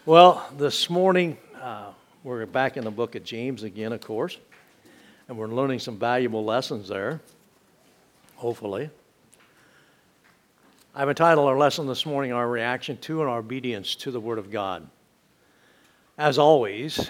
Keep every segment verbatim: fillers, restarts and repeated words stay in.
Well, this morning uh, we're back in the book of James again, of course, and we're learning some valuable lessons there, hopefully. I've entitled our lesson this morning, Our Reaction to and Our Obedience to the Word of God. As always,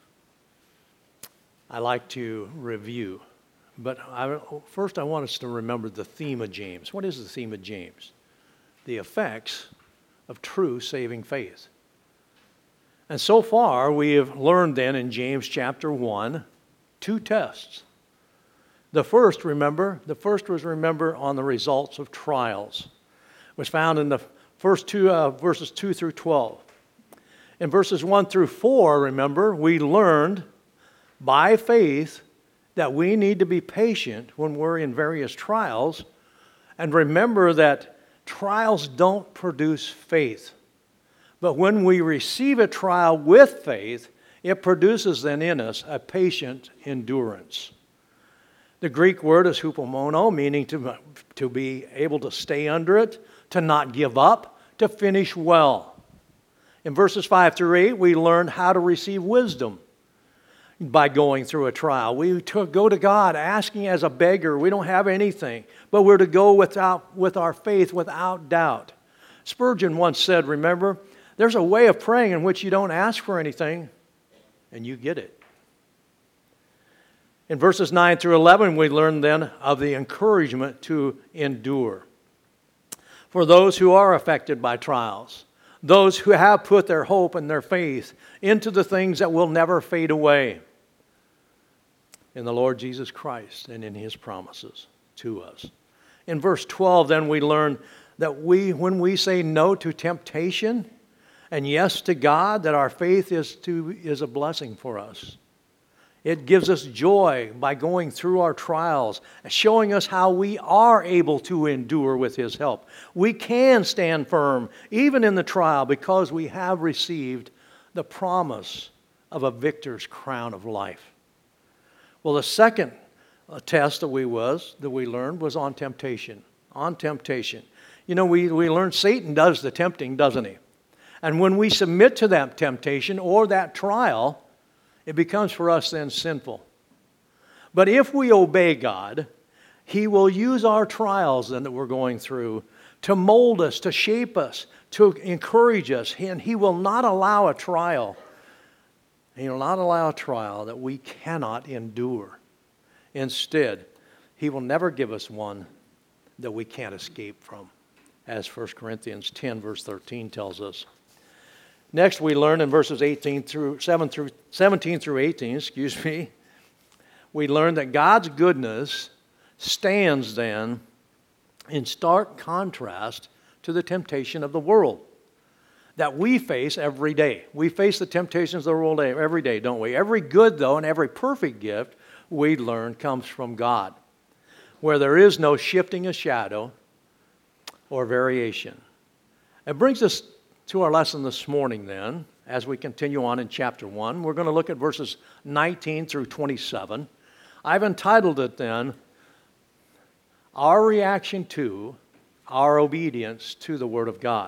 I like to review, but I, first I want us to remember the theme of James. What is the theme of James? The effects of true saving faith. And so far, we have learned then in James chapter one, two tests. The first, remember, the first was remember on the results of trials. It was found in the first two uh, verses two through twelve. In verses one through four, remember, we learned by faith that we need to be patient when we're in various trials. And remember that trials don't produce faith. But when we receive a trial with faith, it produces then in us a patient endurance. The Greek word is hupomono, meaning to, to be able to stay under it, to not give up, to finish well. In verses five through eight, we learn how to receive wisdom by going through a trial. We to go to God asking as a beggar. We don't have anything, but we're to go without, with our faith without doubt. Spurgeon once said, remember, there's a way of praying in which you don't ask for anything and you get it. In verses nine through eleven, we learn then of the encouragement to endure. For those who are affected by trials, those who have put their hope and their faith into the things that will never fade away in the Lord Jesus Christ and in His promises to us. In verse twelve, then we learn that we, when we say no to temptation and yes to God, that our faith is to is a blessing for us. It gives us joy by going through our trials, showing us how we are able to endure with His help. We can stand firm even in the trial because we have received the promise of a victor's crown of life. Well, the second test that we was that we learned was on temptation. On temptation. You know, we, we learned Satan does the tempting, doesn't he? And when we submit to that temptation or that trial, it becomes for us then sinful. But if we obey God, He will use our trials then that we're going through to mold us, to shape us, to encourage us. And He will not allow a trial. He will not allow a trial that we cannot endure. Instead, He will never give us one that we can't escape from, as First Corinthians ten verse thirteen tells us. Next, we learn in verses eighteen through seven through seventeen through eighteen, excuse me, we learn that God's goodness stands then in stark contrast to the temptation of the world that we face every day. We face the temptations of the world every day, don't we? Every good, though, and every perfect gift we learn comes from God, where there is no shifting a shadow or variation. It brings us to our lesson this morning then, as we continue on in chapter one. We're going to look at verses nineteen through twenty-seven. I've entitled it then, Our Reaction to, Our Obedience to the Word of God.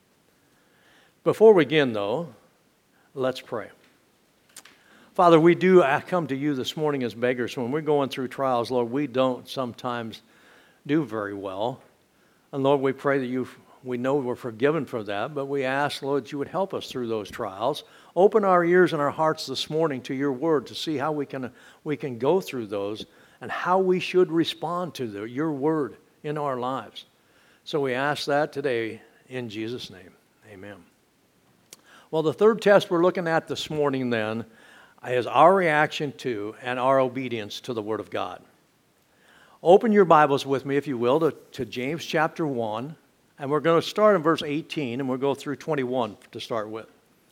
Before we begin though, let's pray. Father, we do come to you this morning as beggars. When we're going through trials, Lord, we don't sometimes do very well. And Lord, we pray that you We know we're forgiven for that, but we ask, Lord, that you would help us through those trials. Open our ears and our hearts this morning to your word to see how we can we can go through those and how we should respond to the, your word in our lives. So we ask that today in Jesus' name. Amen. Well, the third test we're looking at this morning then is our reaction to and our obedience to the Word of God. Open your Bibles with me, if you will, to, to James chapter one. And we're going to start in verse eighteen, and we'll go through twenty-one to start with.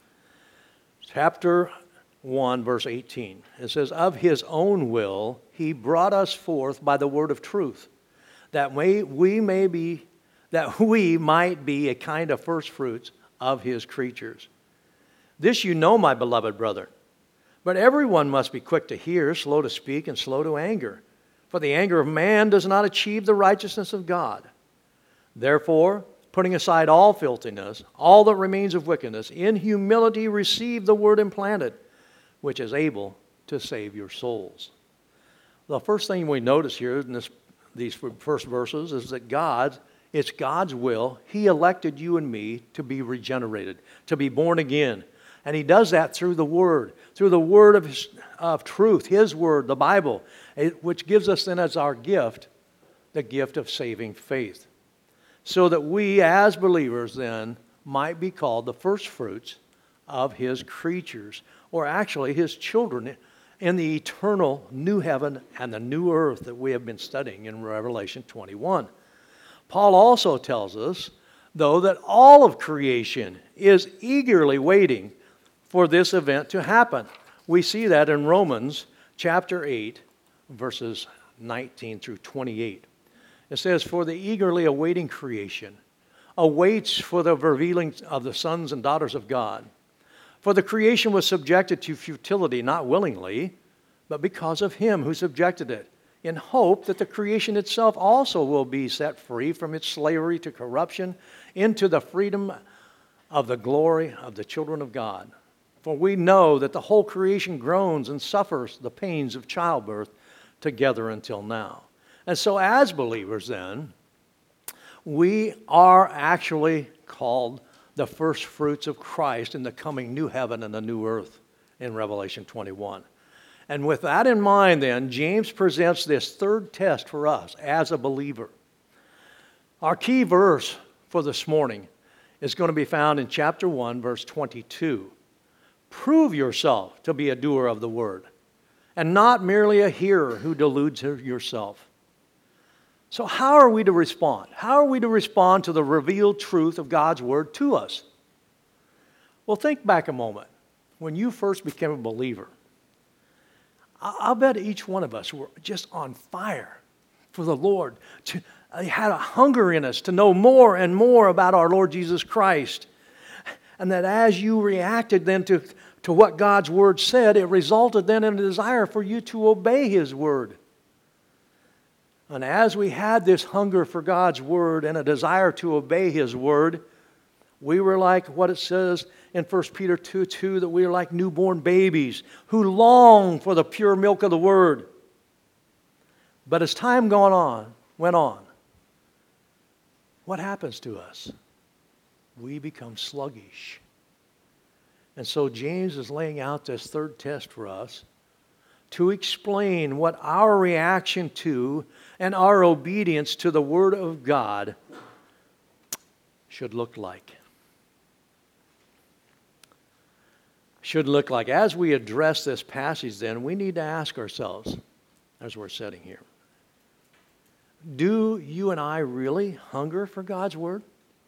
Chapter one, verse eighteen. It says, Of His own will He brought us forth by the word of truth, that we, we may be, that we might be a kind of first fruits of His creatures. This you know, my beloved brother. But everyone must be quick to hear, slow to speak, and slow to anger. For the anger of man does not achieve the righteousness of God. Therefore, putting aside all filthiness, all that remains of wickedness, in humility receive the word implanted, which is able to save your souls. The first thing we notice here in this, these first verses is that God, it's God's will. He elected you and me to be regenerated, to be born again. And He does that through the Word, through the Word of, his, of truth, His Word, the Bible, which gives us then as our gift, the gift of saving faith. So that we as believers then might be called the first fruits of His creatures, or actually His children in the eternal new heaven and the new earth that we have been studying in Revelation twenty-one. Paul also tells us, though, that all of creation is eagerly waiting for this event to happen. We see that in Romans chapter eight, verses nineteen through twenty-eight. It says, "For the eagerly awaiting creation awaits for the revealing of the sons and daughters of God. For the creation was subjected to futility, not willingly, but because of Him who subjected it, in hope that the creation itself also will be set free from its slavery to corruption into the freedom of the glory of the children of God. For we know that the whole creation groans and suffers the pains of childbirth together until now." And so as believers then, we are actually called the first fruits of Christ in the coming new heaven and the new earth in Revelation twenty-one. And with that in mind then, James presents this third test for us as a believer. Our key verse for this morning is going to be found in chapter one, verse twenty-two. "Prove yourself to be a doer of the word, and not merely a hearer who deludes yourself." So how are we to respond? How are we to respond to the revealed truth of God's word to us? Well, think back a moment. When you first became a believer, I'll bet each one of us were just on fire for the Lord. To, uh, had a hunger in us to know more and more about our Lord Jesus Christ. And that as you reacted then to, to what God's word said, it resulted then in a desire for you to obey His word. And as we had this hunger for God's word and a desire to obey His word, we were like what it says in First Peter two two, that we are like newborn babies who long for the pure milk of the word. But as time gone on, went on, what happens to us? We become sluggish. And so James is laying out this third test for us to explain what our reaction to and our obedience to the Word of God should look like. Should look like. As we address this passage then, we need to ask ourselves, as we're sitting here, do you and I really hunger for God's Word?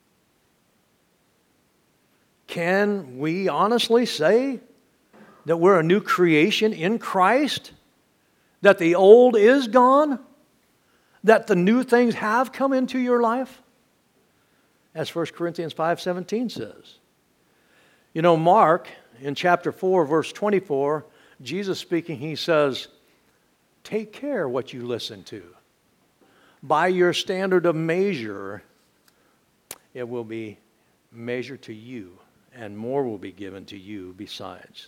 Can we honestly say that we're a new creation in Christ? That the old is gone? That the new things have come into your life? As First Corinthians five seventeen says. You know, Mark, in chapter four, verse twenty-four, Jesus speaking, He says, "Take care what you listen to. By your standard of measure, it will be measured to you, and more will be given to you besides."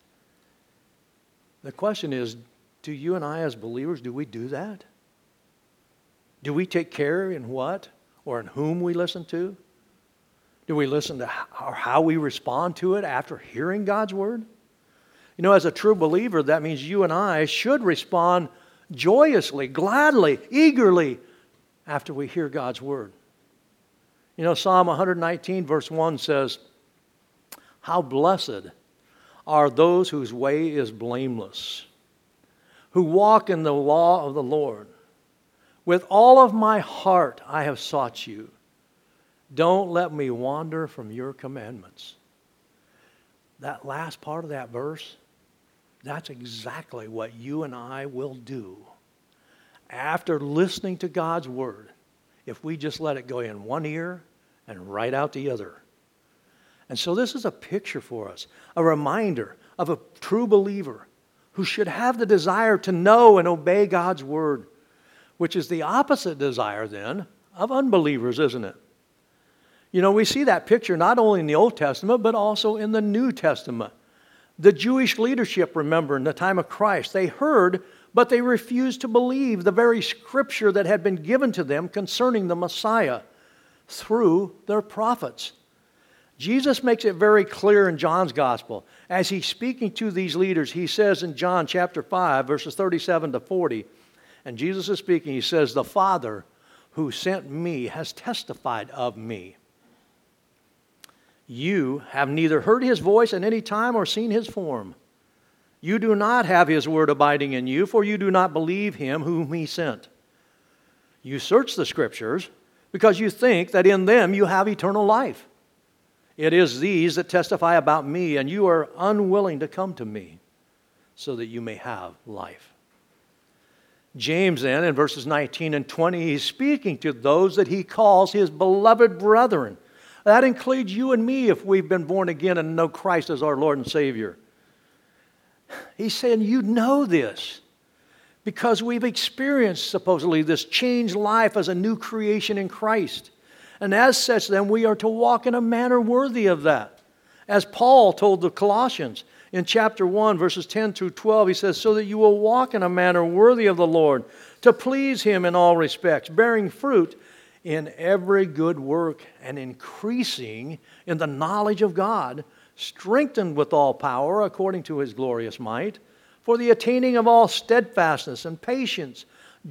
The question is, do you and I as believers, do we do that? Do we take care in what or in whom we listen to? Do we listen to how, or how we respond to it after hearing God's word? You know, as a true believer, that means you and I should respond joyously, gladly, eagerly after we hear God's word. You know, Psalm one nineteen verse one says, "How blessed are those whose way is blameless, who walk in the law of the Lord. With all of my heart I have sought you. Don't let me wander from your commandments." That last part of that verse, that's exactly what you and I will do after listening to God's word, if we just let it go in one ear and right out the other. And so this is a picture for us, a reminder of a true believer who should have the desire to know and obey God's word, which is the opposite desire then of unbelievers, isn't it? You know, we see that picture not only in the Old Testament, but also in the New Testament. The Jewish leadership, remember, in the time of Christ, they heard, but they refused to believe the very scripture that had been given to them concerning the Messiah through their prophets. Jesus makes it very clear in John's gospel. As he's speaking to these leaders, he says in John chapter five, verses thirty-seven to forty, and Jesus is speaking, he says, "The Father who sent me has testified of me. You have neither heard his voice at any time or seen his form. You do not have his word abiding in you, for you do not believe him whom he sent. You search the scriptures because you think that in them you have eternal life. It is these that testify about me, and you are unwilling to come to me so that you may have life." James then, in verses nineteen and twenty, he's speaking to those that he calls his beloved brethren. That includes you and me if we've been born again and know Christ as our Lord and Savior. He's saying, you know this because we've experienced, supposedly, this changed life as a new creation in Christ. And as such, then, we are to walk in a manner worthy of that. As Paul told the Colossians in chapter one, verses ten through twelve, he says, "So that you will walk in a manner worthy of the Lord, to please him in all respects, bearing fruit in every good work and increasing in the knowledge of God, strengthened with all power according to his glorious might, for the attaining of all steadfastness and patience,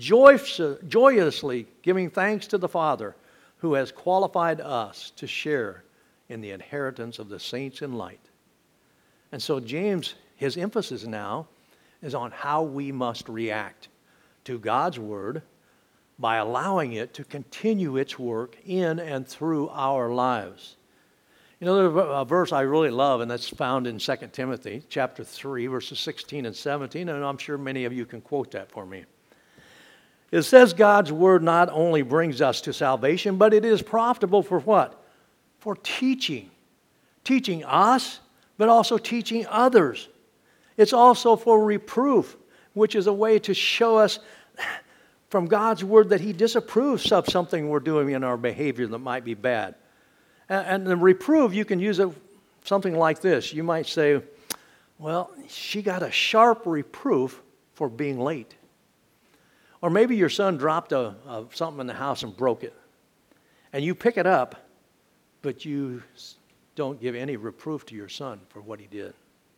joyously giving thanks to the Father, who has qualified us to share in the inheritance of the saints in light." And so James, his emphasis now is on how we must react to God's word by allowing it to continue its work in and through our lives. You know, there's a verse I really love, and that's found in Second Timothy chapter three, verses sixteen and seventeen, and I'm sure many of you can quote that for me. It says God's word not only brings us to salvation, but it is profitable for what? For teaching. Teaching us, but also teaching others. It's also for reproof, which is a way to show us from God's word that he disapproves of something we're doing in our behavior that might be bad. And the reproof, you can use it something like this. You might say, well, she got a sharp reproof for being late. Or maybe your son dropped a, a, something in the house and broke it. And you pick it up, but you don't give any reproof to your son for what he did.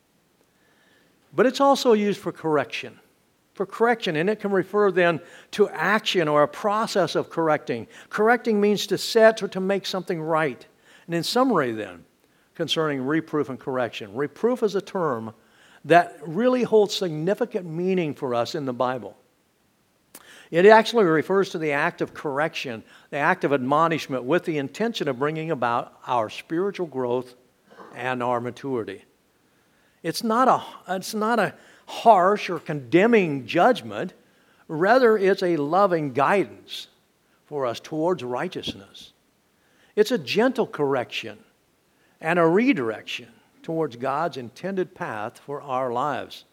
But it's also used for correction. For correction, and it can refer then to action or a process of correcting. Correcting means to set or to make something right. And in summary then, concerning reproof and correction, reproof is a term that really holds significant meaning for us in the Bible. It actually refers to the act of correction, the act of admonishment with the intention of bringing about our spiritual growth and our maturity. It's not a, it's not a harsh or condemning judgment. Rather, it's a loving guidance for us towards righteousness. It's a gentle correction and a redirection towards God's intended path for our lives.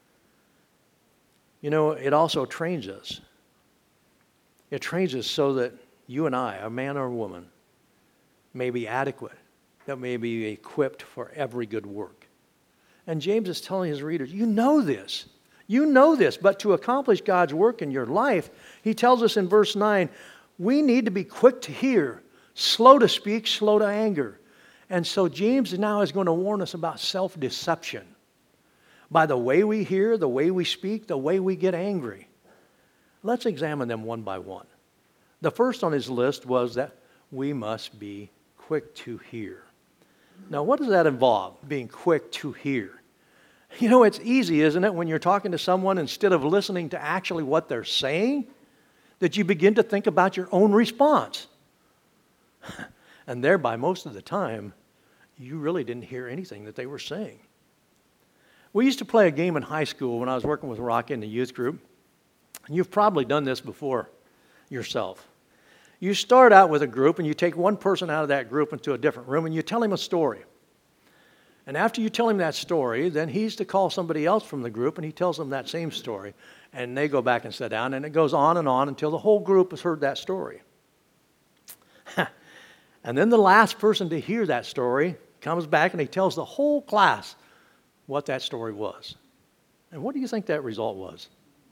You know, it also trains us. It trains us so that you and I, a man or a woman, may be adequate, that may be equipped for every good work. And James is telling his readers, you know this. You know this, but to accomplish God's work in your life, he tells us in verse nine, we need to be quick to hear, slow to speak, slow to anger. And so James now is going to warn us about self-deception. By the way we hear, the way we speak, the way we get angry. Let's examine them one by one. The first on his list was that we must be quick to hear. Now, what does that involve, being quick to hear? You know, it's easy, isn't it, when you're talking to someone, instead of listening to actually what they're saying, that you begin to think about your own response. And thereby, most of the time, you really didn't hear anything that they were saying. We used to play a game in high school when I was working with Rocky in the youth group. And you've probably done this before yourself. You start out with a group and you take one person out of that group into a different room and you tell him a story. And after you tell him that story, then he's to call somebody else from the group and he tells them that same story. And they go back and sit down and it goes on and on until the whole group has heard that story. And then the last person to hear that story comes back and he tells the whole class what that story was. And what do you think that result was?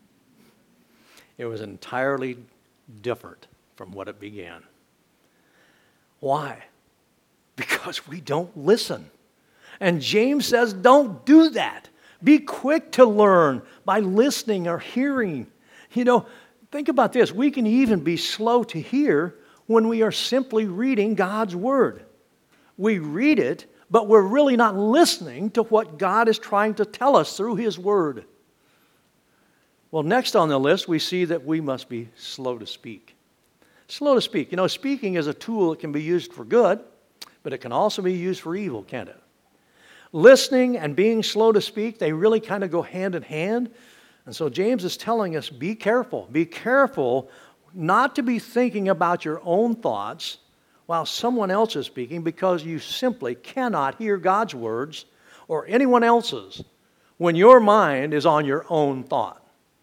It was entirely different from what it began. Why? Because we don't listen. And James says, don't do that. Be quick to learn by listening or hearing. You know, think about this. We can even be slow to hear when we are simply reading God's Word. We read it, but we're really not listening to what God is trying to tell us through His Word. Well, next on the list, we see that we must be slow to speak. Slow to speak. You know, speaking is a tool that can be used for good, but it can also be used for evil, can't it? Listening and being slow to speak, they really kind of go hand in hand. And so James is telling us, be careful. Be careful not to be thinking about your own thoughts while someone else is speaking, because you simply cannot hear God's words or anyone else's when your mind is on your own thought.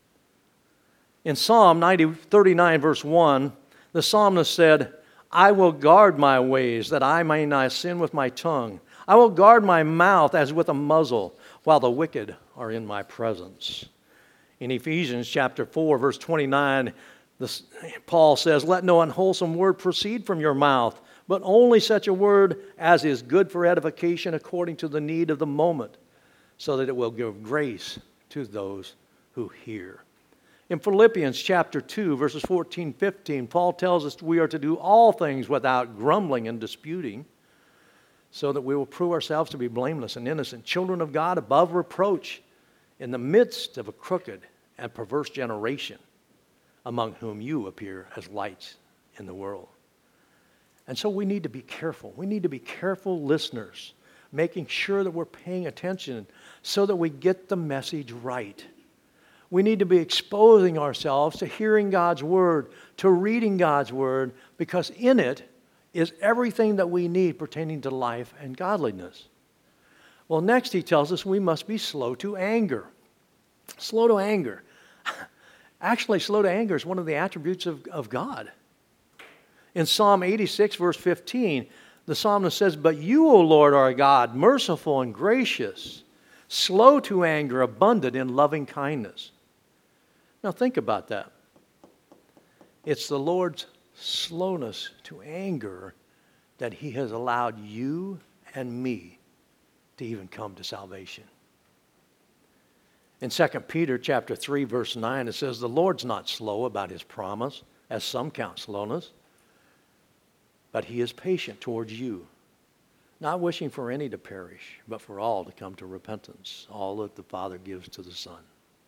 In Psalm ninety, thirty-nine, verse one, the psalmist said, I will guard my ways that I may not sin with my tongue. I will guard my mouth as with a muzzle while the wicked are in my presence. In Ephesians chapter four, verse twenty-nine, this, Paul says, let no unwholesome word proceed from your mouth, but only such a word as is good for edification according to the need of the moment, so that it will give grace to those who hear. In Philippians chapter two, verses fourteen, fifteen, Paul tells us we are to do all things without grumbling and disputing, so that we will prove ourselves to be blameless and innocent, children of God above reproach, in the midst of a crooked and perverse generation, among whom you appear as lights in the world. And so we need to be careful. We need to be careful listeners, making sure that we're paying attention so that we get the message right. We need to be exposing ourselves to hearing God's Word, to reading God's Word, because in it is everything that we need pertaining to life and godliness. Well, next he tells us we must be slow to anger. Slow to anger. Actually, slow to anger is one of the attributes of, of God. In Psalm eighty-six, verse fifteen, the psalmist says, but you, O Lord, are a God, merciful and gracious, slow to anger, abundant in loving kindness. Now think about that. It's the Lord's slowness to anger that He has allowed you and me to even come to salvation. In Second Peter chapter three, verse nine, it says, the Lord's not slow about His promise, as some count slowness, but He is patient towards you, not wishing for any to perish, but for all to come to repentance, all that the Father gives to the Son.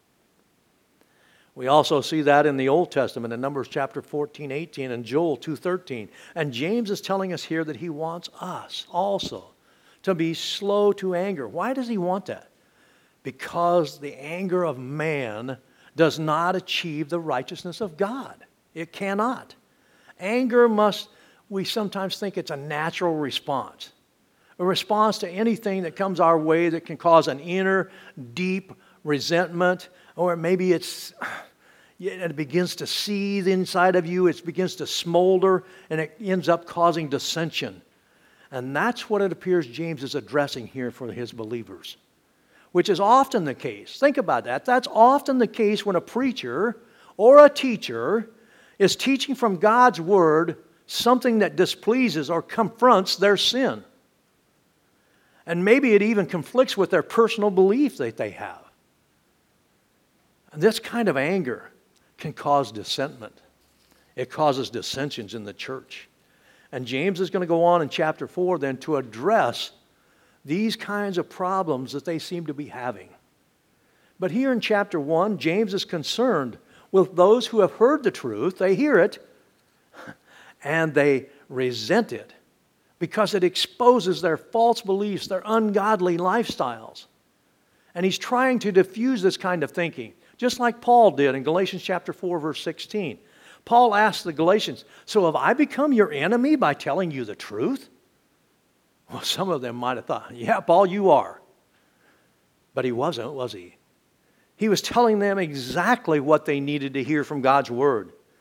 We also see that in the Old Testament, in Numbers chapter fourteen, eighteen, and Joel two thirteen. And James is telling us here that he wants us also to be slow to anger. Why does he want that? Because the anger of man does not achieve the righteousness of God. It cannot. Anger must, we sometimes think it's a natural response. A response to anything that comes our way that can cause an inner, deep resentment, or maybe it's, it begins to seethe inside of you, it begins to smolder, and it ends up causing dissension. And that's what it appears James is addressing here for his believers, which is often the case. Think about that. That's often the case when a preacher or a teacher is teaching from God's Word something that displeases or confronts their sin. And maybe it even conflicts with their personal belief that they have. And this kind of anger can cause dissentment. It causes dissensions in the church. And James is going to go on in chapter four then to address these kinds of problems that they seem to be having. But here in chapter one, James is concerned with those who have heard the truth. They hear it, and they resent it because it exposes their false beliefs, their ungodly lifestyles. And he's trying to diffuse this kind of thinking, just like Paul did in Galatians chapter four, verse sixteen. Paul asked the Galatians, so have I become your enemy by telling you the truth? Well, some of them might have thought, yeah, Paul, you are. But he wasn't, was he? He was telling them exactly what they needed to hear from God's Word.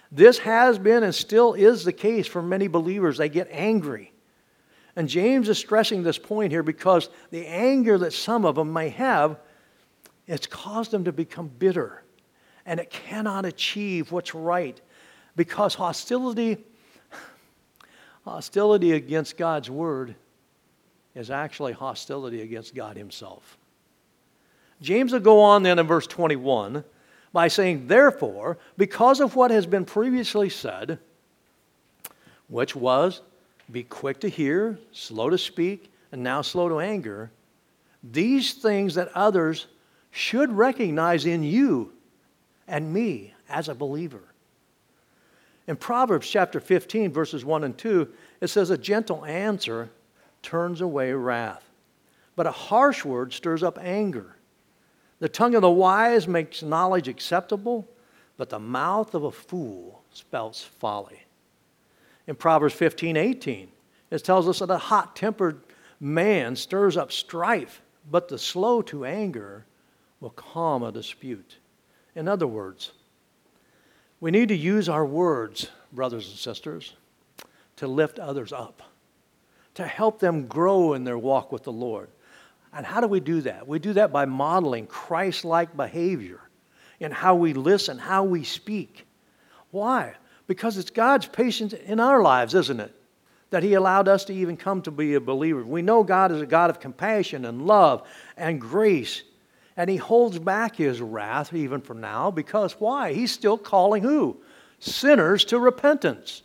This has been and still is the case for many believers. They get angry. And James is stressing this point here because the anger that some of them may have, it's caused them to become bitter. And it cannot achieve what's right. Because hostility, hostility against God's word is actually hostility against God himself. James will go on then in verse twenty-one by saying, therefore, because of what has been previously said, which was, be quick to hear, slow to speak, and now slow to anger, these things that others should recognize in you and me as a believer. In Proverbs chapter fifteen, verses one and two, it says, a gentle answer turns away wrath, but a harsh word stirs up anger. The tongue of the wise makes knowledge acceptable, but the mouth of a fool spells folly. In Proverbs fifteen eighteen, it tells us that a hot-tempered man stirs up strife, but the slow to anger will calm a dispute. In other words, we need to use our words, brothers and sisters, to lift others up, to help them grow in their walk with the Lord. And how do we do that? We do that by modeling Christ-like behavior in how we listen, how we speak. Why? Because it's God's patience in our lives, isn't it? That He allowed us to even come to be a believer. We know God is a God of compassion and love and grace. And He holds back His wrath even for now because why? He's still calling who? Sinners to repentance.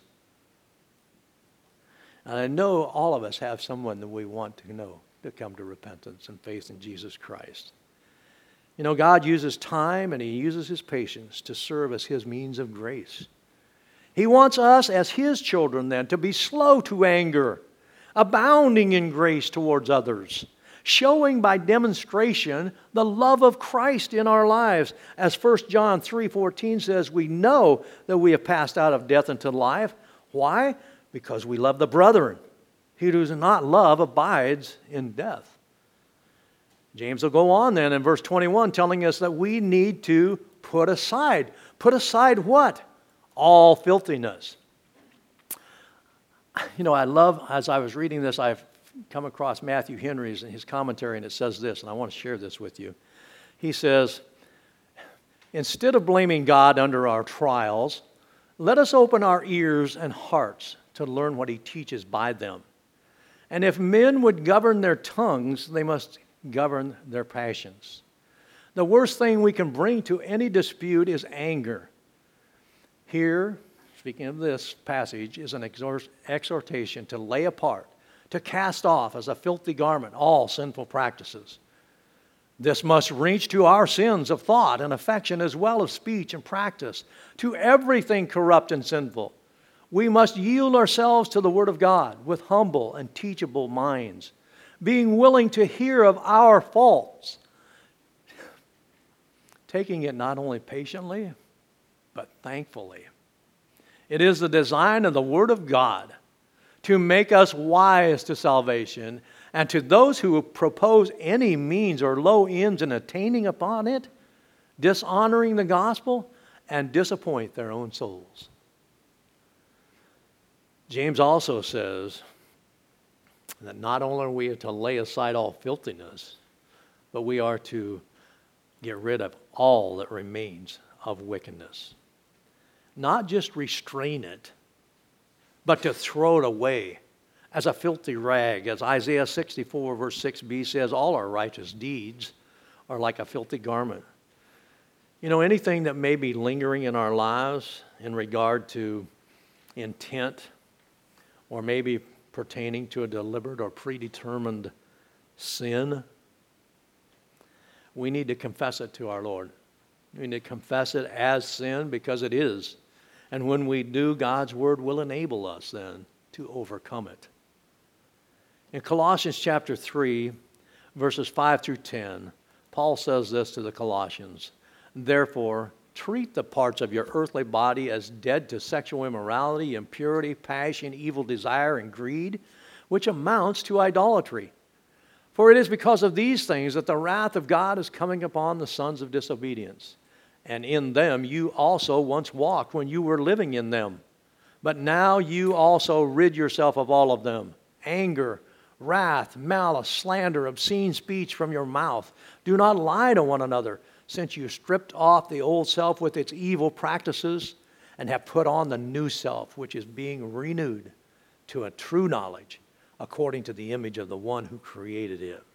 And I know all of us have someone that we want to know to come to repentance and faith in Jesus Christ. You know, God uses time and He uses His patience to serve as His means of grace. He wants us as His children then to be slow to anger, abounding in grace towards others, showing by demonstration the love of Christ in our lives. As First John three fourteen says, we know that we have passed out of death into life. Why? Because we love the brethren. He who does not love abides in death. James will go on then in verse twenty-one telling us that we need to put aside. Put aside what? All filthiness. You know, I love, as I was reading this, I've come across Matthew Henry's and his commentary, and it says this, and I want to share this with you. He says, instead of blaming God under our trials, let us open our ears and hearts to learn what He teaches by them. And if men would govern their tongues, they must govern their passions. The worst thing we can bring to any dispute is anger. Here, speaking of this passage, is an exhortation to lay apart, to cast off as a filthy garment all sinful practices. This must reach to our sins of thought and affection as well as speech and practice, to everything corrupt and sinful. We must yield ourselves to the Word of God with humble and teachable minds, being willing to hear of our faults, taking it not only patiently, but thankfully. It is the design of the Word of God to make us wise to salvation, and to those who propose any means or low ends in attaining upon it, dishonoring the gospel, and disappoint their own souls. James also says that not only are we to lay aside all filthiness, but we are to get rid of all that remains of wickedness. Not just restrain it, but to throw it away as a filthy rag. As Isaiah sixty-four verse six b says, all our righteous deeds are like a filthy garment. You know, anything that may be lingering in our lives in regard to intent, or maybe pertaining to a deliberate or predetermined sin, we need to confess it to our Lord. We need to confess it as sin because it is. And when we do, God's Word will enable us then to overcome it. In Colossians chapter three, verses five through ten, Paul says this to the Colossians, therefore, treat the parts of your earthly body as dead to sexual immorality, impurity, passion, evil desire, and greed, which amounts to idolatry. For it is because of these things that the wrath of God is coming upon the sons of disobedience. And in them you also once walked when you were living in them. But now you also rid yourself of all of them: anger, wrath, malice, slander, obscene speech from your mouth. Do not lie to one another, since you stripped off the old self with its evil practices and have put on the new self, which is being renewed to a true knowledge according to the image of the one who created it.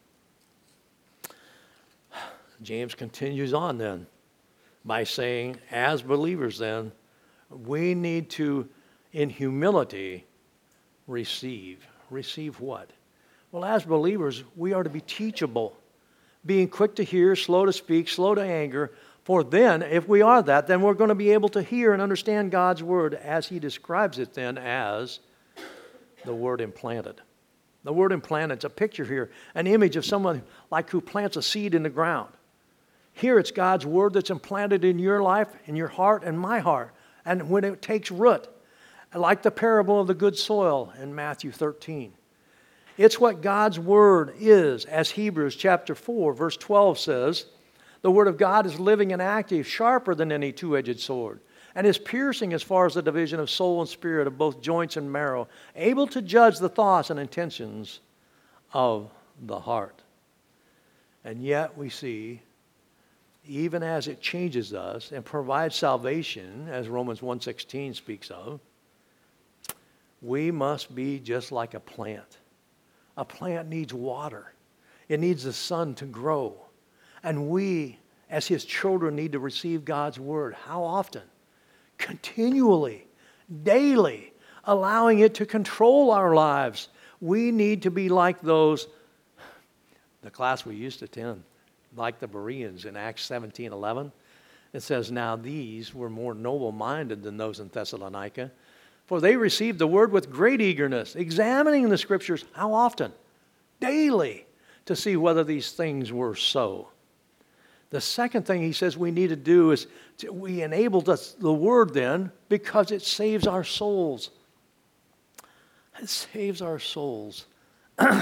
James continues on then by saying, as believers then, we need to, in humility, receive. Receive what? Well, as believers, we are to be teachable, being quick to hear, slow to speak, slow to anger. For then, if we are that, then we're going to be able to hear and understand God's word as he describes it then as the word implanted. The word implanted is a picture here, an image of someone like who plants a seed in the ground. Here it's God's word that's implanted in your life, in your heart, and my heart. And when it takes root, like the parable of the good soil in Matthew thirteen. It's what God's word is, as Hebrews chapter four, verse twelve says. The word of God is living and active, sharper than any two-edged sword, and is piercing as far as the division of soul and spirit, of both joints and marrow, able to judge the thoughts and intentions of the heart. And yet we see, even as it changes us and provides salvation, as Romans one sixteen speaks of, we must be just like a plant. A plant needs water. It needs the sun to grow. And we, as his children, need to receive God's word. How often? Continually, daily, allowing it to control our lives. We need to be like those, the class we used to attend, like the Bereans in Acts seventeen eleven. It says, now these were more noble-minded than those in Thessalonica, for they received the word with great eagerness, examining the scriptures, how often? Daily, to see whether these things were so. The second thing he says we need to do is to, we enable the, the word then because it saves our souls. It saves our souls. And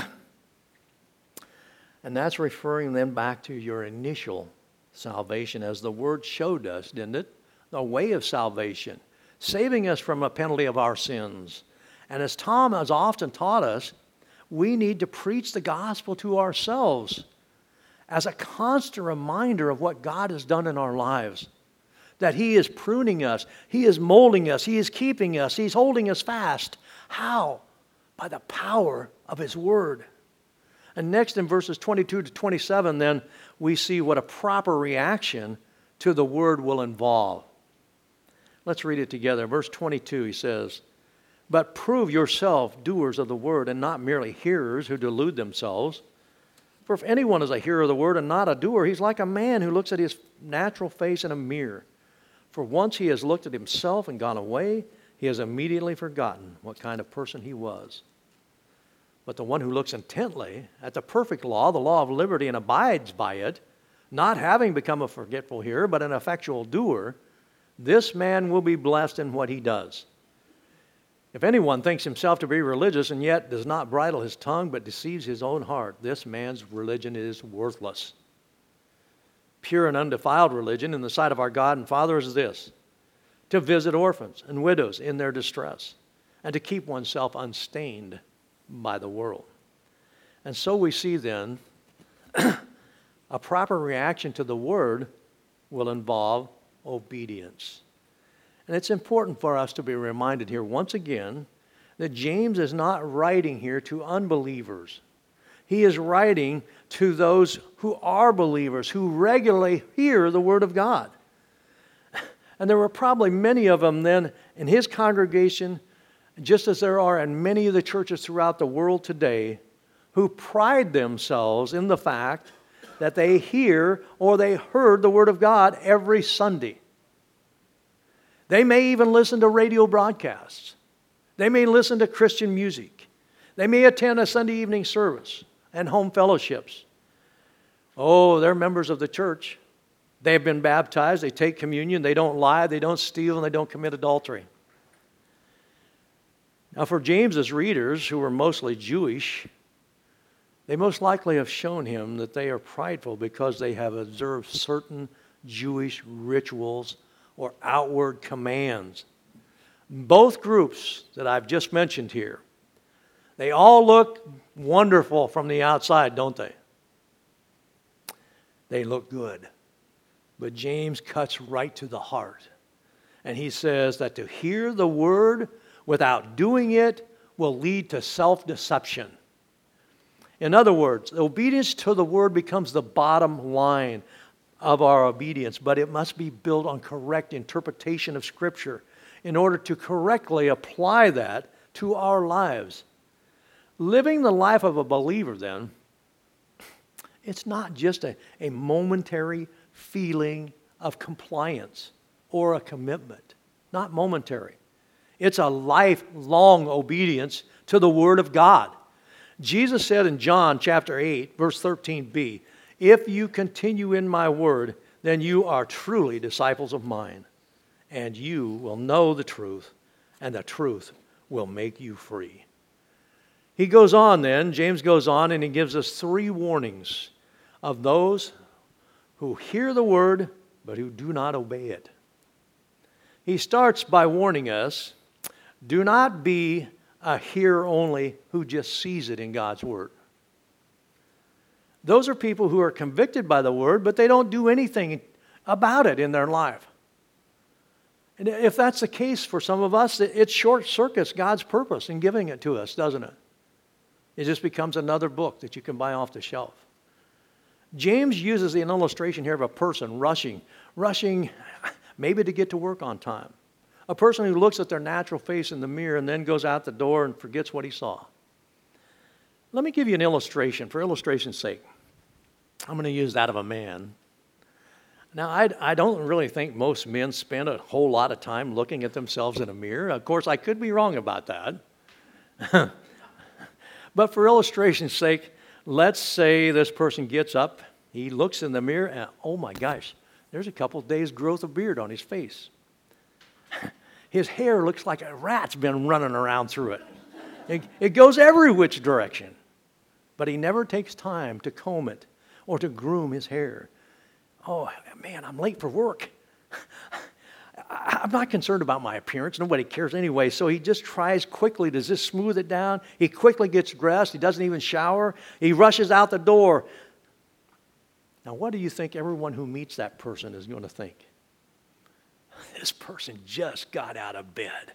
that's referring then back to your initial salvation, as the word showed us, didn't it? The way of salvation, saving us from a penalty of our sins. And as Tom has often taught us, we need to preach the gospel to ourselves as a constant reminder of what God has done in our lives. That he is pruning us, he is molding us, he is keeping us, he's holding us fast. How? By the power of his word. And next in verses twenty-two to twenty-seven, then, we see what a proper reaction to the word will involve. Let's read it together. Verse twenty-two, he says, but prove yourself doers of the word, and not merely hearers who delude themselves. For if anyone is a hearer of the word and not a doer, he's like a man who looks at his natural face in a mirror. For once he has looked at himself and gone away, he has immediately forgotten what kind of person he was. But the one who looks intently at the perfect law, the law of liberty, and abides by it, not having become a forgetful hearer, but an effectual doer, this man will be blessed in what he does. If anyone thinks himself to be religious and yet does not bridle his tongue but deceives his own heart, this man's religion is worthless. Pure and undefiled religion in the sight of our God and Father is this: to visit orphans and widows in their distress, and to keep oneself unstained by the world. And so we see then a proper reaction to the word will involve obedience. And it's important for us to be reminded here once again that James is not writing here to unbelievers. He is writing to those who are believers, who regularly hear the word of God. And there were probably many of them then in his congregation, just as there are in many of the churches throughout the world today, who pride themselves in the fact that they hear or they heard the word of God every Sunday. They may even listen to radio broadcasts. They may listen to Christian music. They may attend a Sunday evening service and home fellowships. Oh, they're members of the church. They've been baptized. They take communion. They don't lie. They don't steal. And they don't commit adultery. Now, for James's readers, who were mostly Jewish, they most likely have shown him that they are prideful because they have observed certain Jewish rituals or outward commands. Both groups that I've just mentioned here, they all look wonderful from the outside, don't they? They look good. But James cuts right to the heart. And he says that to hear the word without doing it will lead to self-deception. In other words, obedience to the word becomes the bottom line of our obedience, but it must be built on correct interpretation of Scripture in order to correctly apply that to our lives. Living the life of a believer, then, it's not just a, a momentary feeling of compliance or a commitment. Not momentary. It's a lifelong obedience to the Word of God. Jesus said in John chapter eight, verse thirteen b, "If you continue in my word, then you are truly disciples of mine, and you will know the truth, and the truth will make you free." He goes on then, James goes on, and he gives us three warnings of those who hear the word, but who do not obey it. He starts by warning us, do not be a hearer only who just sees it in God's word. Those are people who are convicted by the word, but they don't do anything about it in their life. And if that's the case for some of us, it short circuits God's purpose in giving it to us, doesn't it? It just becomes another book that you can buy off the shelf. James uses an illustration here of a person rushing, rushing maybe to get to work on time. A person who looks at their natural face in the mirror and then goes out the door and forgets what he saw. Let me give you an illustration, for illustration's sake. I'm going to use that of a man. Now, I, I don't really think most men spend a whole lot of time looking at themselves in a mirror. Of course, I could be wrong about that. But for illustration's sake, let's say this person gets up, he looks in the mirror, and oh my gosh, there's a couple of days' growth of beard on his face. His hair looks like a rat's been running around through it. It, it goes every which direction. But he never takes time to comb it or to groom his hair. Oh, man, I'm late for work. I'm not concerned about my appearance. Nobody cares anyway. So he just tries quickly to just smooth it down. He quickly gets dressed. He doesn't even shower. He rushes out the door. Now, what do you think everyone who meets that person is going to think? This person just got out of bed.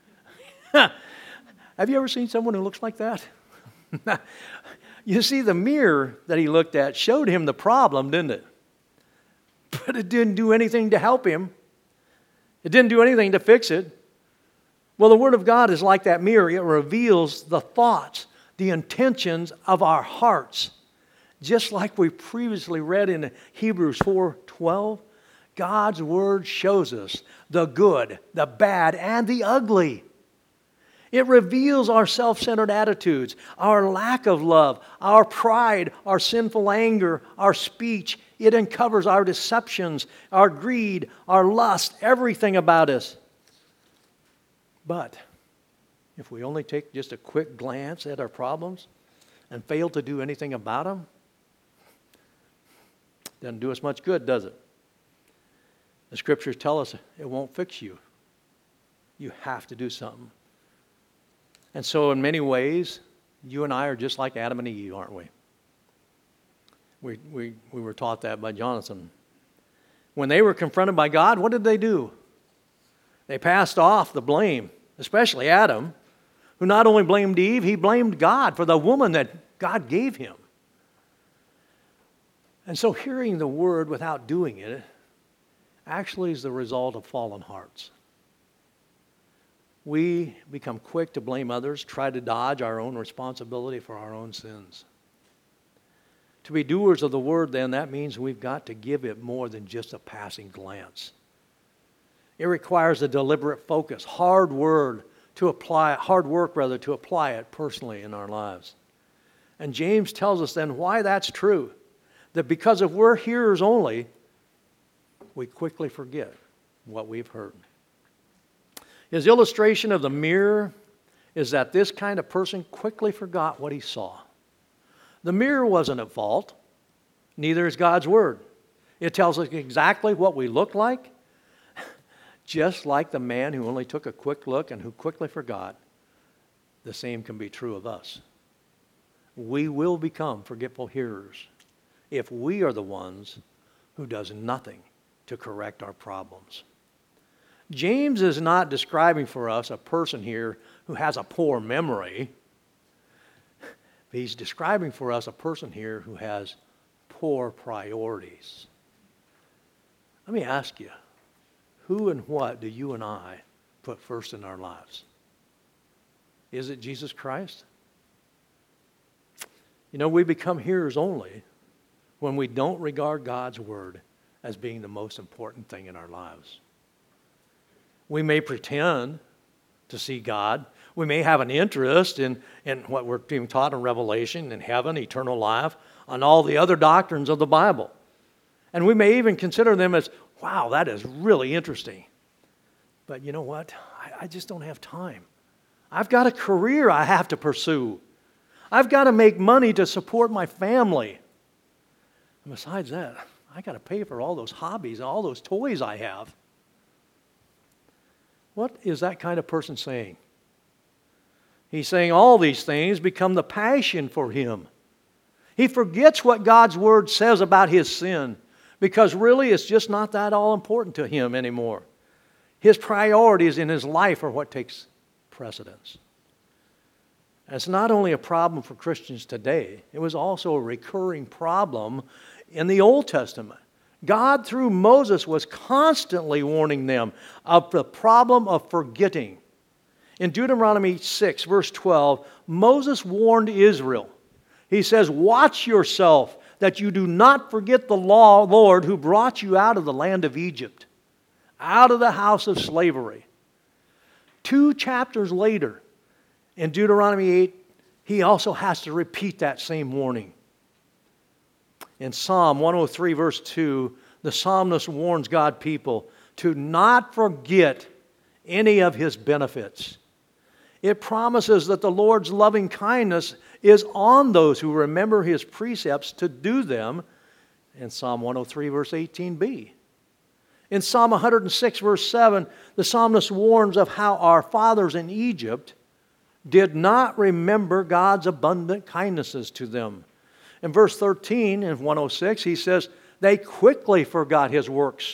Have you ever seen someone who looks like that? You see, the mirror that he looked at showed him the problem, didn't it? But it didn't do anything to help him. It didn't do anything to fix it. Well, the Word of God is like that mirror. It reveals the thoughts, the intentions of our hearts. Just like we previously read in Hebrews four twelve, God's Word shows us the good, the bad, and the ugly. It reveals our self-centered attitudes, our lack of love, our pride, our sinful anger, our speech. It uncovers our deceptions, our greed, our lust, everything about us. But if we only take just a quick glance at our problems and fail to do anything about them, it doesn't do us much good, does it? The Scriptures tell us it won't fix you. You have to do something. And so in many ways, you and I are just like Adam and Eve, aren't we? We, we, we were taught that by Jonathan. When they were confronted by God, what did they do? They passed off the blame, especially Adam, who not only blamed Eve, he blamed God for the woman that God gave him. And so hearing the word without doing it actually is the result of fallen hearts. We become quick to blame others, try to dodge our own responsibility for our own sins. To be doers of the word, then, that means we've got to give it more than just a passing glance. It requires a deliberate focus, hard word to apply, hard work rather, to apply it personally in our lives. And James tells us then why that's true. That because if we're hearers only, we quickly forget what we've heard. His illustration of the mirror is that this kind of person quickly forgot what he saw. The mirror wasn't at fault. Neither is God's word. It tells us exactly what we look like, just like the man who only took a quick look and who quickly forgot. The same can be true of us. We will become forgetful hearers if we are the ones who does nothing to correct our problems. James is not describing for us a person here who has a poor memory. He's describing for us a person here who has poor priorities. Let me ask you, who and what do you and I put first in our lives? Is it Jesus Christ? You know, we become hearers only when we don't regard God's word as being the most important thing in our lives. We may pretend to see God. We may have an interest in, in what we're being taught in Revelation, in heaven, eternal life, on all the other doctrines of the Bible. And we may even consider them as, wow, that is really interesting. But you know what? I, I just don't have time. I've got a career I have to pursue. I've got to make money to support my family. And besides that, I got to pay for all those hobbies and all those toys I have. What is that kind of person saying? He's saying all these things become the passion for him. He forgets what God's word says about his sin because really it's just not that all important to him anymore. His priorities in his life are what takes precedence. And it's not only a problem for Christians today, it was also a recurring problem in the Old Testament. God, through Moses, was constantly warning them of the problem of forgetting. In Deuteronomy six, verse twelve, Moses warned Israel. He says, watch yourself that you do not forget the law, Lord, who brought you out of the land of Egypt, out of the house of slavery. Two chapters later, in Deuteronomy eight, he also has to repeat that same warning. In Psalm one oh three, verse two, the psalmist warns God's people to not forget any of his benefits. It promises that the Lord's loving kindness is on those who remember his precepts to do them, in Psalm one oh three, verse eighteen b. In Psalm one oh six, verse seven, the psalmist warns of how our fathers in Egypt did not remember God's abundant kindnesses to them. In verse thirteen, in one oh six, he says, they quickly forgot his works.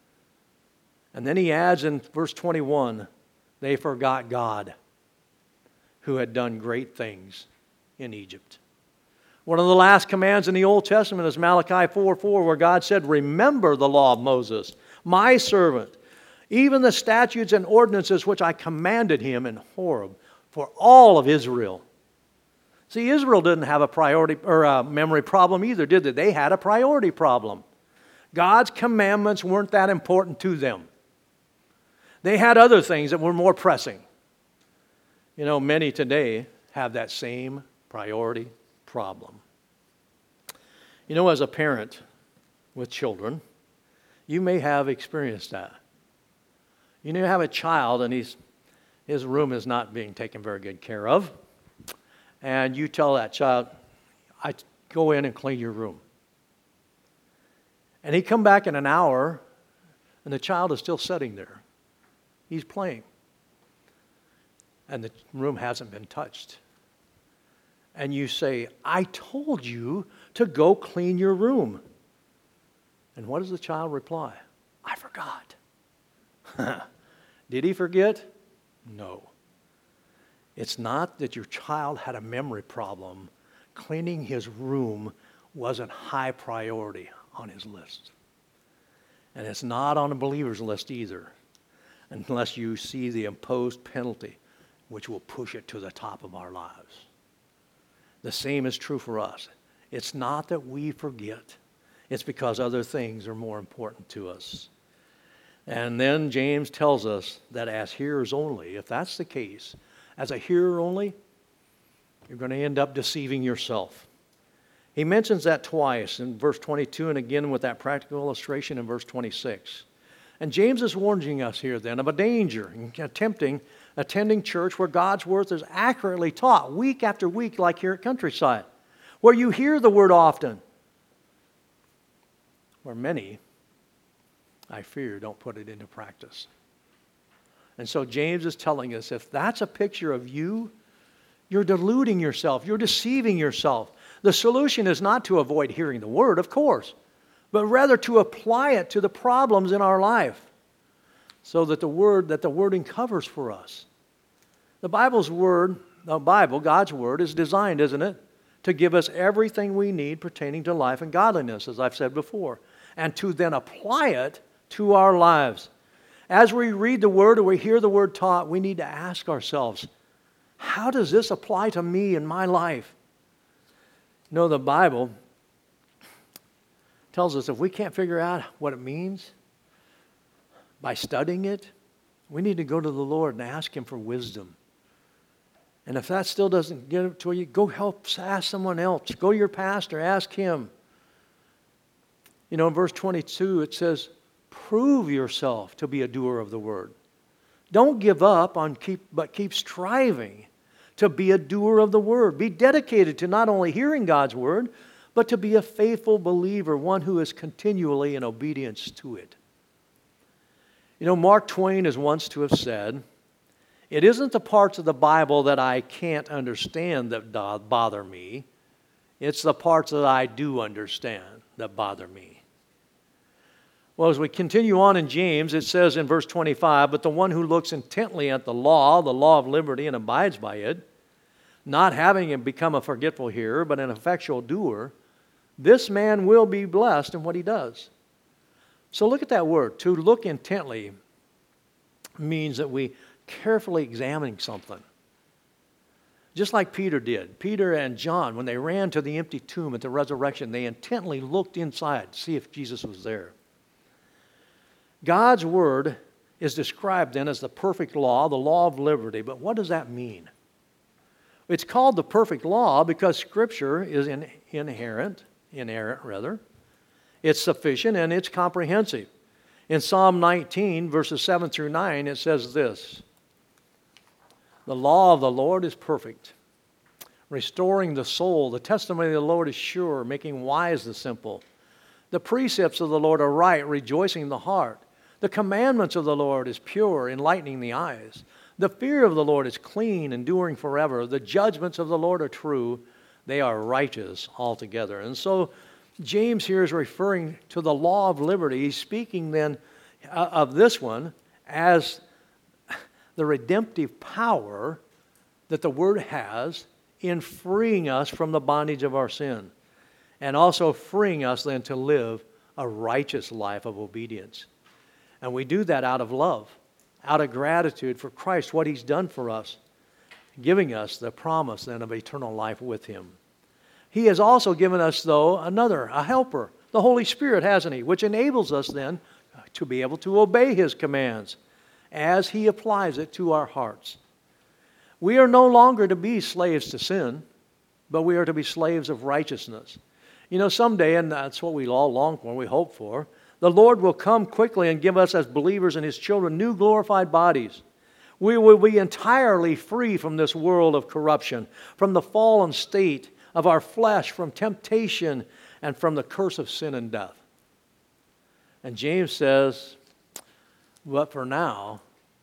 And then he adds in verse twenty-one, they forgot God, who had done great things in Egypt. One of the last commands in the Old Testament is Malachi four four, where God said, remember the law of Moses, my servant, even the statutes and ordinances which I commanded him in Horeb for all of Israel. See, Israel didn't have a priority or a memory problem either, did they? They had a priority problem. God's commandments weren't that important to them. They had other things that were more pressing. You know, many today have that same priority problem. You know, as a parent with children, you may have experienced that. You know, you have a child and he's, his room is not being taken very good care of. And you tell that child, I go in and clean your room. And he come back in an hour, and the child is still sitting there. He's playing. And the room hasn't been touched. And you say, I told you to go clean your room. And what does the child reply? I forgot. Did he forget? No. It's not that your child had a memory problem. Cleaning his room wasn't high priority on his list. And it's not on a believer's list either, unless you see the imposed penalty, which will push it to the top of our lives. The same is true for us. It's not that we forget. It's because other things are more important to us. And then James tells us that as hearers only, if that's the case, as a hearer only, you're going to end up deceiving yourself. He mentions that twice in verse twenty-two and again with that practical illustration in verse twenty-six. And James is warning us here then of a danger in attempting, attending church where God's word is accurately taught week after week like here at Countryside, where you hear the word often, where many, I fear, don't put it into practice. And so James is telling us, if that's a picture of you, you're deluding yourself. You're deceiving yourself. The solution is not to avoid hearing the word, of course, but rather to apply it to the problems in our life so that the word, that the wording covers for us. The Bible's word, the Bible, God's word, is designed, isn't it, to give us everything we need pertaining to life and godliness, as I've said before, and to then apply it to our lives. As we read the word or we hear the word taught, we need to ask ourselves, how does this apply to me in my life? You know, the Bible tells us if we can't figure out what it means by studying it, we need to go to the Lord and ask Him for wisdom. And if that still doesn't get it to you, go help ask someone else. Go to your pastor, ask him. You know, in verse twenty-two, it says, prove yourself to be a doer of the word. Don't give up on keep, but keep striving to be a doer of the word. Be dedicated to not only hearing God's word, but to be a faithful believer, one who is continually in obedience to it. You know, Mark Twain is once to have said, it isn't the parts of the Bible that I can't understand that bother me. It's the parts that I do understand that bother me. Well, as we continue on in James, it says in verse twenty-five, but the one who looks intently at the law, the law of liberty, and abides by it, not having become a forgetful hearer, but an effectual doer, this man will be blessed in what he does. So look at that word. To look intently means that we carefully examining something. Just like Peter did. Peter and John, when they ran to the empty tomb at the resurrection, they intently looked inside to see if Jesus was there. God's word is described then as the perfect law, the law of liberty. But what does that mean? It's called the perfect law because Scripture is in, inherent, inerrant rather. It's sufficient and it's comprehensive. In Psalm nineteen, verses seven through nine, it says this, the law of the Lord is perfect, restoring the soul. The testimony of the Lord is sure, making wise the simple. The precepts of the Lord are right, rejoicing the heart. The commandments of the Lord is pure, enlightening the eyes. The fear of the Lord is clean, enduring forever. The judgments of the Lord are true. They are righteous altogether. And so James here is referring to the law of liberty. He's speaking then of this one as the redemptive power that the Word has in freeing us from the bondage of our sin and also freeing us then to live a righteous life of obedience. And we do that out of love, out of gratitude for Christ, what He's done for us, giving us the promise then of eternal life with Him. He has also given us, though, another, a helper, the Holy Spirit, hasn't He, which enables us then to be able to obey His commands as He applies it to our hearts. We are no longer to be slaves to sin, but we are to be slaves of righteousness. You know, someday, and that's what we all long for, we hope for, the Lord will come quickly and give us as believers and His children new glorified bodies. We will be entirely free from this world of corruption, from the fallen state of our flesh, from temptation, and from the curse of sin and death. And James says, but for now,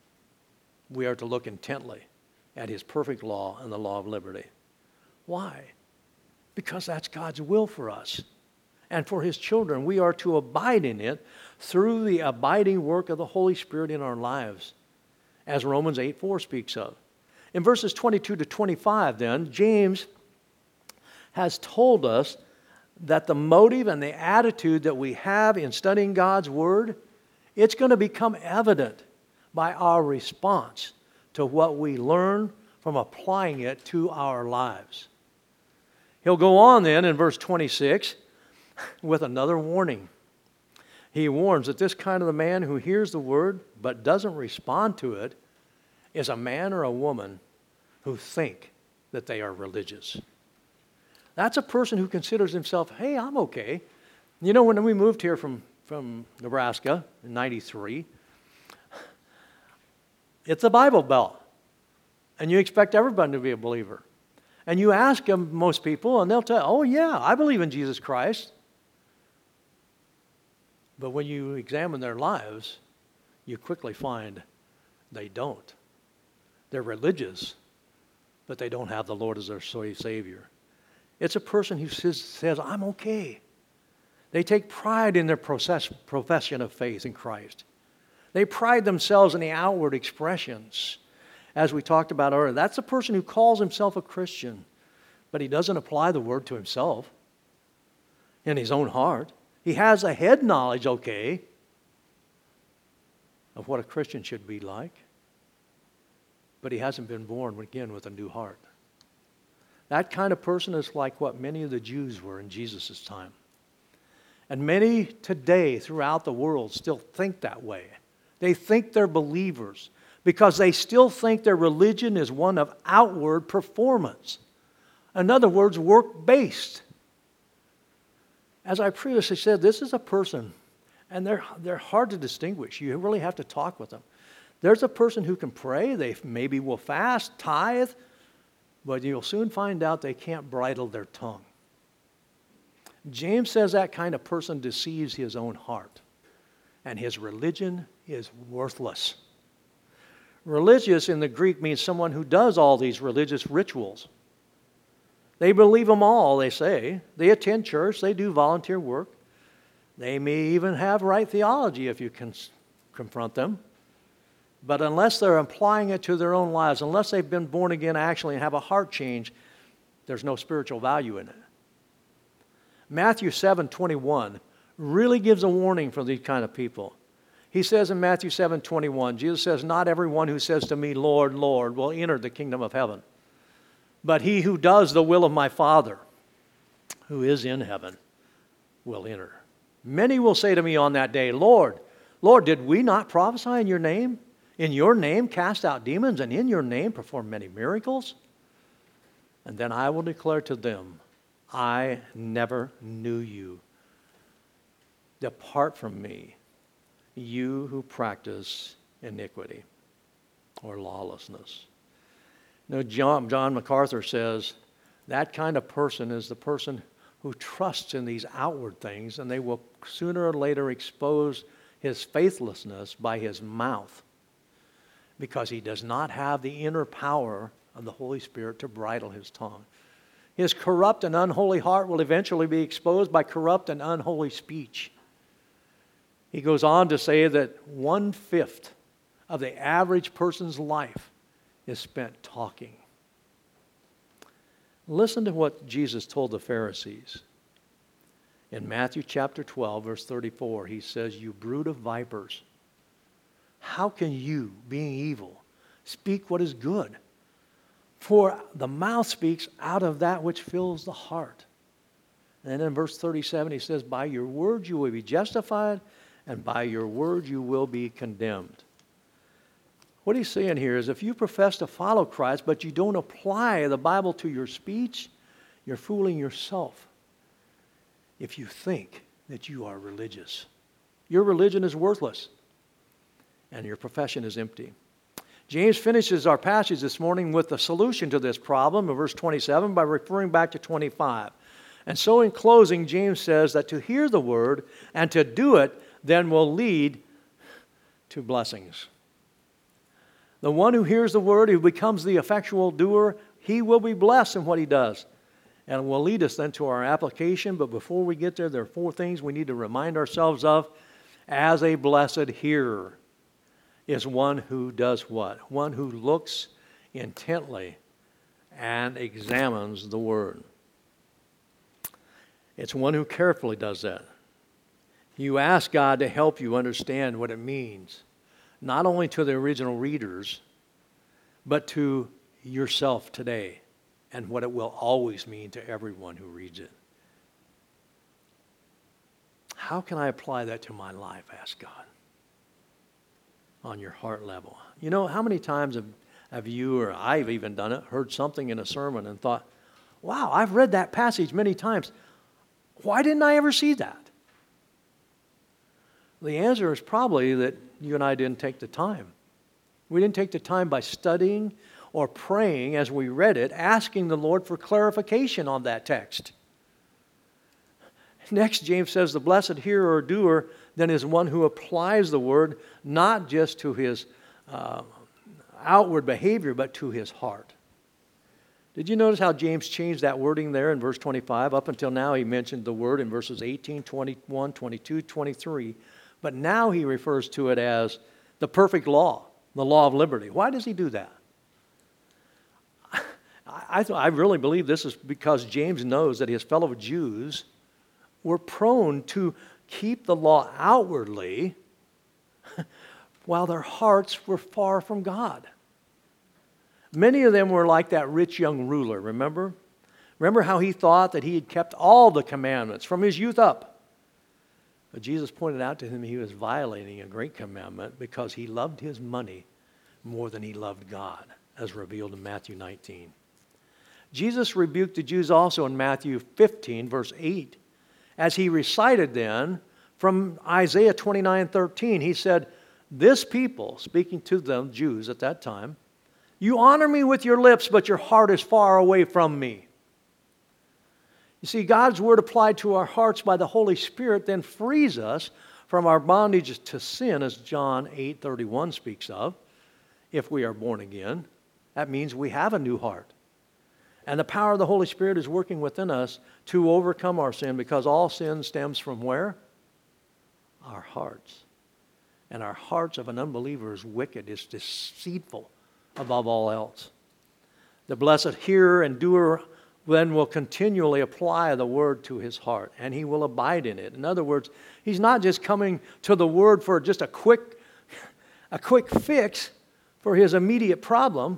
we are to look intently at His perfect law and the law of liberty. Why? Because that's God's will for us. And for His children, we are to abide in it through the abiding work of the Holy Spirit in our lives, as Romans eight four speaks of. In verses twenty-two to twenty-five, then, James has told us that the motive and the attitude that we have in studying God's Word, it's going to become evident by our response to what we learn from applying it to our lives. He'll go on then in verse twenty-six with another warning. He warns that this kind of a man who hears the word but doesn't respond to it is a man or a woman who think that they are religious. That's a person who considers himself, hey, I'm okay. You know, when we moved here from, from Nebraska in ninety-three, it's a Bible Belt. And you expect everybody to be a believer. And you ask them, most people, and they'll tell, oh yeah, I believe in Jesus Christ. But when you examine their lives, you quickly find they don't. They're religious, but they don't have the Lord as their Savior. It's a person who says, says, I'm okay. They take pride in their process, profession of faith in Christ. They pride themselves in the outward expressions. As we talked about earlier, that's a person who calls himself a Christian, but he doesn't apply the word to himself in his own heart. He has a head knowledge, okay, of what a Christian should be like, but he hasn't been born again with a new heart. That kind of person is like what many of the Jews were in Jesus' time. And many today throughout the world still think that way. They think they're believers because they still think their religion is one of outward performance. In other words, work-based. As I previously said, this is a person, and they're, they're hard to distinguish. You really have to talk with them. There's a person who can pray, they maybe will fast, tithe, but you'll soon find out they can't bridle their tongue. James says that kind of person deceives his own heart, and his religion is worthless. Religious in the Greek means someone who does all these religious rituals. They believe them all, they say. They attend church, they do volunteer work. They may even have right theology if you can confront them. But unless they're applying it to their own lives, unless they've been born again actually and have a heart change, there's no spiritual value in it. Matthew seven twenty-one really gives a warning for these kind of people. He says in Matthew seven twenty-one, Jesus says, not everyone who says to me, Lord, Lord, will enter the kingdom of heaven, but he who does the will of my Father, who is in heaven, will enter. Many will say to me on that day, Lord, Lord, did we not prophesy in your name? In your name cast out demons, and in your name perform many miracles? And then I will declare to them, I never knew you. Depart from me, you who practice iniquity or lawlessness. Now, John, John MacArthur says that kind of person is the person who trusts in these outward things, and they will sooner or later expose his faithlessness by his mouth because he does not have the inner power of the Holy Spirit to bridle his tongue. His corrupt and unholy heart will eventually be exposed by corrupt and unholy speech. He goes on to say that one-fifth of the average person's life is spent talking. Listen to what Jesus told the Pharisees. In Matthew chapter twelve, verse thirty-four, he says, you brood of vipers, how can you, being evil, speak what is good? For the mouth speaks out of that which fills the heart. And then in verse thirty-seven, he says, by your words you will be justified, and by your words you will be condemned. What he's saying here is if you profess to follow Christ, but you don't apply the Bible to your speech, you're fooling yourself if you think that you are religious. Your religion is worthless, and your profession is empty. James finishes our passage this morning with the solution to this problem in verse twenty-seven by referring back to twenty-five. And so in closing, James says that to hear the word and to do it then will lead to blessings. The one who hears the word, who becomes the effectual doer, he will be blessed in what he does. And it will lead us then to our application. But before we get there, there are four things we need to remind ourselves of. As a blessed hearer is one who does what? One who looks intently and examines the word. It's one who carefully does that. You ask God to help you understand what it means, not only to the original readers, but to yourself today and what it will always mean to everyone who reads it. How can I apply that to my life? Ask God. On your heart level. You know, how many times have, have you, or I've even done it, heard something in a sermon and thought, wow, I've read that passage many times. Why didn't I ever see that? The answer is probably that you and I didn't take the time. We didn't take the time by studying or praying as we read it, asking the Lord for clarification on that text. Next, James says the blessed hearer or doer then is one who applies the word not just to his uh, outward behavior, but to his heart. Did you notice how James changed that wording there in verse twenty-five? Up until now, he mentioned the word in verses eighteen, twenty-one, twenty-two, twenty-three. But now he refers to it as the perfect law, the law of liberty. Why does he do that? I, I really believe this is because James knows that his fellow Jews were prone to keep the law outwardly while their hearts were far from God. Many of them were like that rich young ruler, remember? Remember how he thought that he had kept all the commandments from his youth up. But Jesus pointed out to him he was violating a great commandment because he loved his money more than he loved God, as revealed in Matthew nineteen. Jesus rebuked the Jews also in Matthew fifteen, verse eight. As he recited then from Isaiah twenty-nine thirteen, he said, "This people," speaking to the Jews at that time, "you honor me with your lips, but your heart is far away from me." You see, God's word applied to our hearts by the Holy Spirit then frees us from our bondage to sin, as John eight thirty-one speaks of. If we are born again, that means we have a new heart. And the power of the Holy Spirit is working within us to overcome our sin, because all sin stems from where? Our hearts. And our hearts of an unbeliever is wicked, is deceitful above all else. The blessed hearer and doer then will continually apply the word to his heart, and he will abide in it. In other words, he's not just coming to the word for just a quick, a quick fix for his immediate problem.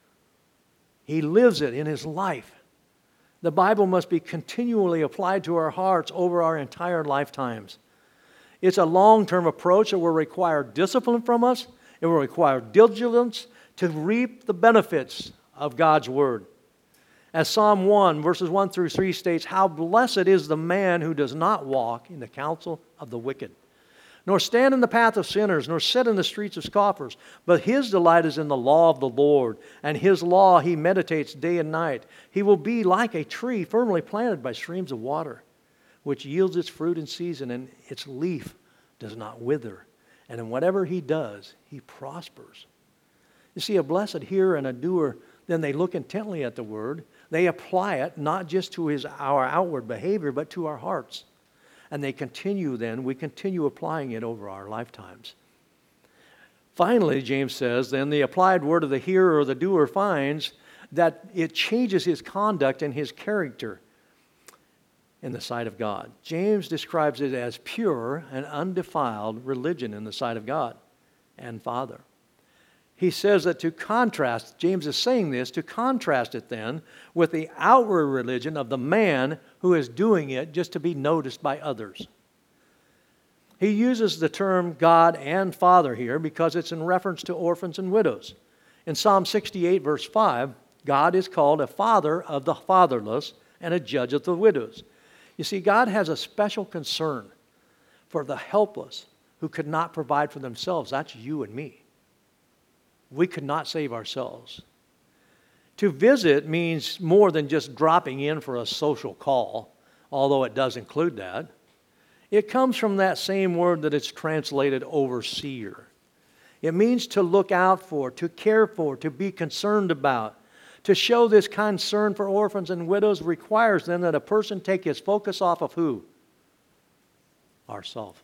He lives it in his life. The Bible must be continually applied to our hearts over our entire lifetimes. It's a long-term approach that will require discipline from us. It will require diligence to reap the benefits of God's word. As Psalm one, verses one through three states, "How blessed is the man who does not walk in the counsel of the wicked, nor stand in the path of sinners, nor sit in the streets of scoffers. But his delight is in the law of the Lord, and his law he meditates day and night. He will be like a tree firmly planted by streams of water, which yields its fruit in season, and its leaf does not wither. And in whatever he does, he prospers." You see, a blessed hearer and a doer, then they look intently at the word. They apply it not just to his, our outward behavior, but to our hearts. And they continue then, we continue applying it over our lifetimes. Finally, James says, then the applied word of the hearer or the doer finds that it changes his conduct and his character in the sight of God. James describes it as pure and undefiled religion in the sight of God and Father. He says that to contrast, James is saying this, to contrast it then with the outward religion of the man who is doing it just to be noticed by others. He uses the term God and Father here because it's in reference to orphans and widows. In Psalm sixty-eight, verse five, God is called a father of the fatherless and a judge of the widows. You see, God has a special concern for the helpless who could not provide for themselves. That's you and me. We could not save ourselves. To visit means more than just dropping in for a social call, although it does include that. It comes from that same word that it's translated overseer. It means to look out for, to care for, to be concerned about. To show this concern for orphans and widows requires then that a person take his focus off of who? Ourself.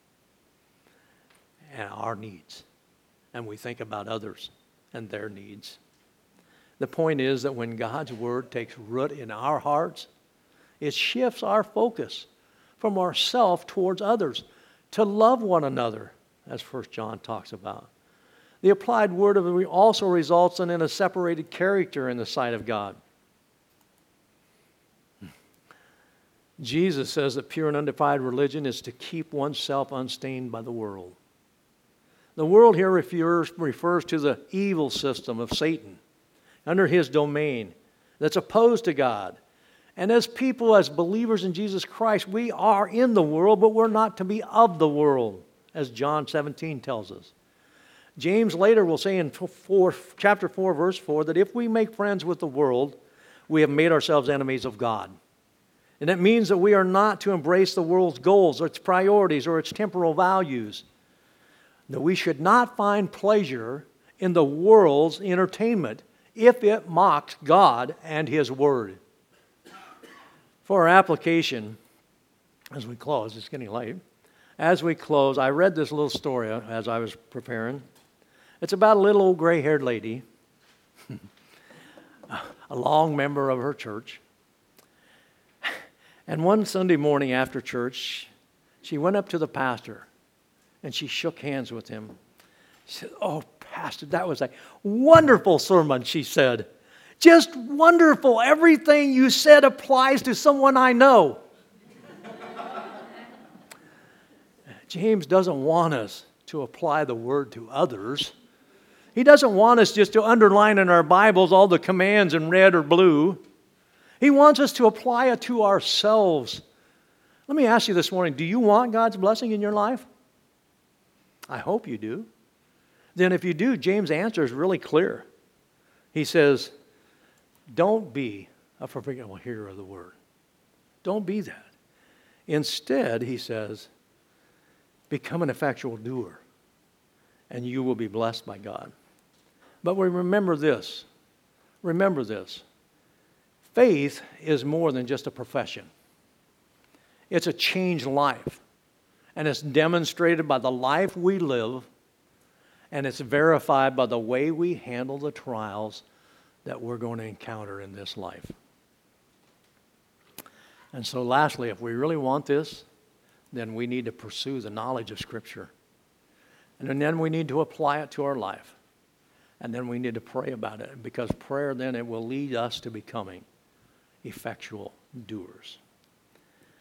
And our needs. And we think about others and their needs. The point is that when God's word takes root in our hearts, it shifts our focus from ourself towards others, to love one another, as First John talks about. The applied word of it also results in a separated character in the sight of God. Jesus says that pure and undefiled religion is to keep oneself unstained by the world. The world here refers, refers to the evil system of Satan under his domain that's opposed to God. And as people, as believers in Jesus Christ, we are in the world, but we're not to be of the world, as John seventeen tells us. James later will say in four, chapter four, verse four, that if we make friends with the world, we have made ourselves enemies of God. And it means that we are not to embrace the world's goals or its priorities or its temporal values. That we should not find pleasure in the world's entertainment if it mocks God and His Word. For our application, as we close, it's getting late. As we close, I read this little story as I was preparing. It's about a little old gray-haired lady, a long member of her church. And one Sunday morning after church, she went up to the pastor and she shook hands with him. She said, "Oh, Pastor, that was a wonderful sermon," she said. "Just wonderful. Everything you said applies to someone I know." James doesn't want us to apply the word to others. He doesn't want us just to underline in our Bibles all the commands in red or blue. He wants us to apply it to ourselves. Let me ask you this morning, do you want God's blessing in your life? I hope you do. Then if you do, James' answer is really clear. He says, don't be a forgetful hearer of the word. Don't be that. Instead, he says, become an effectual doer, and you will be blessed by God. But we remember this. Remember this. Faith is more than just a profession. It's a changed life. And it's demonstrated by the life we live, and it's verified by the way we handle the trials that we're going to encounter in this life. And so lastly, if we really want this, then we need to pursue the knowledge of Scripture. And then we need to apply it to our life. And then we need to pray about it, because prayer then it will lead us to becoming effectual doers.